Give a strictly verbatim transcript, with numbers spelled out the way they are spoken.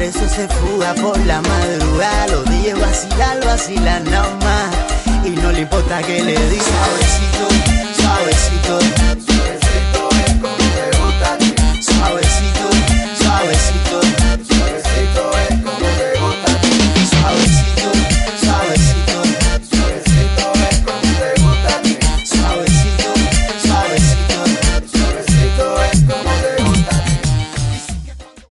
eso se fuga por la madrugada. Los D J vacilan, vacilan nada más y no le importa que le diga suavecito, suavecito.